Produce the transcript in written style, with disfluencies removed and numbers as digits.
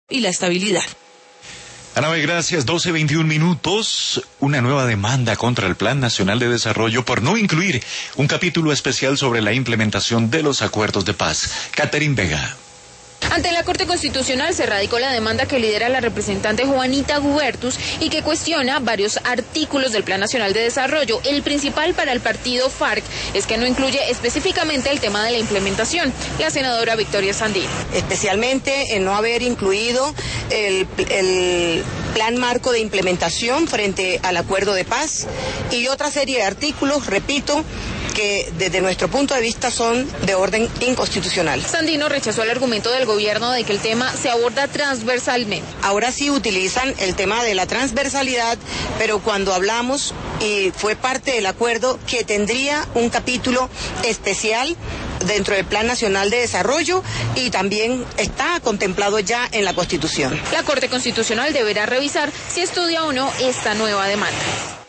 y la estabilidad. Anabel, gracias. 12:21 minutos. Una nueva demanda contra el Plan Nacional de Desarrollo por no incluir un capítulo especial sobre la implementación de los acuerdos de paz. Catherine Vega. Ante la Corte Constitucional se radicó la demanda que lidera la representante Juanita Gubertus y que cuestiona varios artículos del Plan Nacional de Desarrollo. El principal para el partido FARC es que no incluye específicamente el tema de la implementación. La senadora Victoria Sandino. Especialmente en no haber incluido el plan marco de implementación frente al acuerdo de paz y otra serie de artículos, repito, que desde nuestro punto de vista son de orden inconstitucional. Sandino rechazó el argumento del gobierno de que el tema se aborda transversalmente. Ahora sí utilizan el tema de la transversalidad, pero cuando hablamos, y fue parte del acuerdo, que tendría un capítulo especial dentro del Plan Nacional de Desarrollo y también está contemplado ya en la Constitución. La Corte Constitucional deberá revisar si estudia o no esta nueva demanda.